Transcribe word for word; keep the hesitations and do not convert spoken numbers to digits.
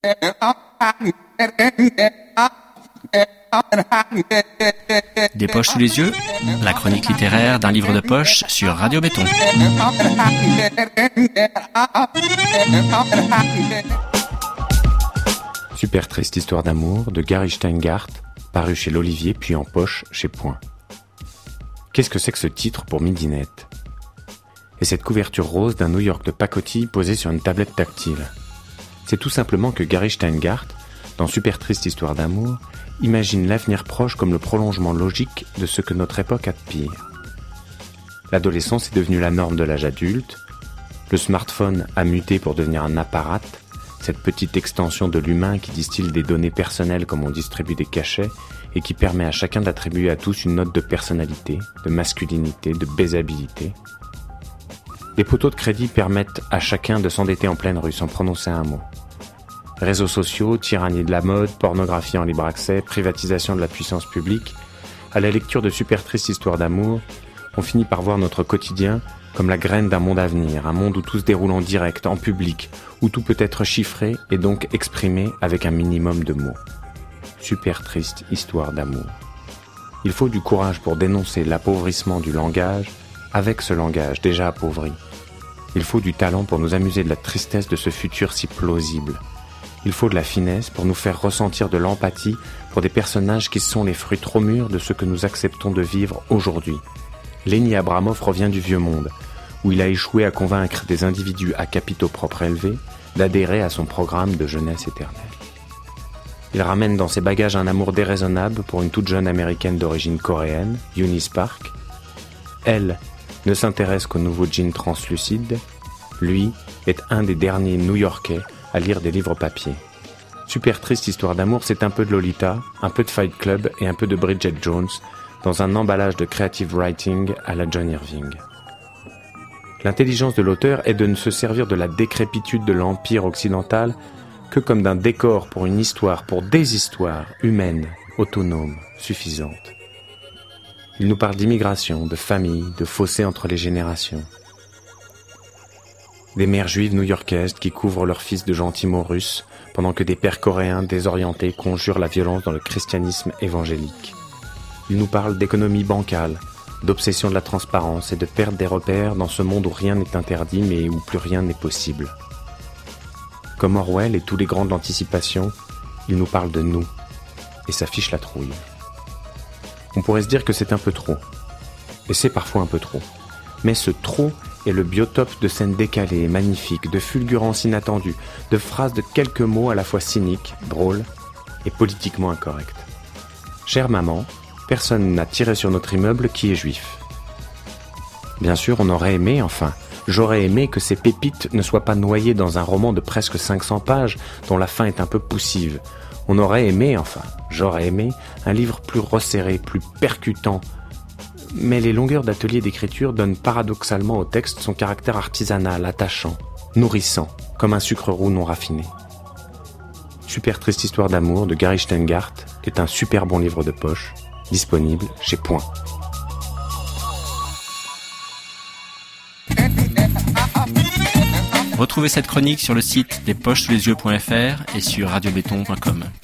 Des poches sous les yeux, la chronique littéraire d'un livre de poche sur Radio Béton. Super triste histoire d'amour de Gary Shteyngart, paru chez l'Olivier puis en poche chez Point. Qu'est-ce que c'est que ce titre pour midinette ? Et cette couverture rose d'un New York de pacotille posée sur une tablette tactile. C'est tout simplement que Gary Shteyngart, dans Super triste histoire d'amour, imagine l'avenir proche comme le prolongement logique de ce que notre époque a de pire. L'adolescence est devenue la norme de l'âge adulte, le smartphone a muté pour devenir un apparat, cette petite extension de l'humain qui distille des données personnelles comme on distribue des cachets et qui permet à chacun d'attribuer à tous une note de personnalité, de masculinité, de baisabilité. Les poteaux de crédit permettent à chacun de s'endetter en pleine rue sans prononcer un mot. Réseaux sociaux, tyrannie de la mode, pornographie en libre accès, privatisation de la puissance publique, à la lecture de Super triste histoire d'amour, on finit par voir notre quotidien comme la graine d'un monde à venir, un monde où tout se déroule en direct, en public, où tout peut être chiffré et donc exprimé avec un minimum de mots. Super triste histoire d'amour. Il faut du courage pour dénoncer l'appauvrissement du langage avec ce langage déjà appauvri. Il faut du talent pour nous amuser de la tristesse de ce futur si plausible. Il faut de la finesse pour nous faire ressentir de l'empathie pour des personnages qui sont les fruits trop mûrs de ce que nous acceptons de vivre aujourd'hui. Lenny Abramov revient du vieux monde, où il a échoué à convaincre des individus à capitaux propres élevés d'adhérer à son programme de jeunesse éternelle. Il ramène dans ses bagages un amour déraisonnable pour une toute jeune américaine d'origine coréenne, Eunice Park. Elle ne s'intéresse qu'aux nouveaux jeans translucides. Lui est un des derniers New-Yorkais à lire des livres papier. Super triste histoire d'amour, c'est un peu de Lolita, un peu de Fight Club et un peu de Bridget Jones dans un emballage de creative writing à la John Irving. L'intelligence de l'auteur est de ne se servir de la décrépitude de l'empire occidental que comme d'un décor pour une histoire, pour des histoires humaines, autonomes, suffisantes. Il nous parle d'immigration, de famille, de fossés entre les générations. Des mères juives new-yorkaises qui couvrent leurs fils de gentils mots russes, pendant que des pères coréens désorientés conjurent la violence dans le christianisme évangélique. Il nous parle d'économie bancale, d'obsession de la transparence et de perte des repères dans ce monde où rien n'est interdit mais où plus rien n'est possible. Comme Orwell et tous les grands de l'anticipation, il nous parle de nous et s'affiche la trouille. On pourrait se dire que c'est un peu trop, et c'est parfois un peu trop. Mais ce trop est le biotope de scènes décalées et magnifiques, de fulgurances inattendues, de phrases de quelques mots à la fois cyniques, drôles et politiquement incorrects. Chère maman, personne n'a tiré sur notre immeuble qui est juif. Bien sûr, on aurait aimé, enfin, j'aurais aimé que ces pépites ne soient pas noyées dans un roman de presque cinq cents pages dont la fin est un peu poussive. On aurait aimé, enfin, j'aurais aimé, un livre plus resserré, plus percutant. Mais les longueurs d'atelier d'écriture donnent paradoxalement au texte son caractère artisanal, attachant, nourrissant, comme un sucre roux non raffiné. Super triste histoire d'amour de Gary Shteyngart est un super bon livre de poche, disponible chez Point. Retrouvez cette chronique sur le site des poches sous les yeux point f r et sur radio béton point com.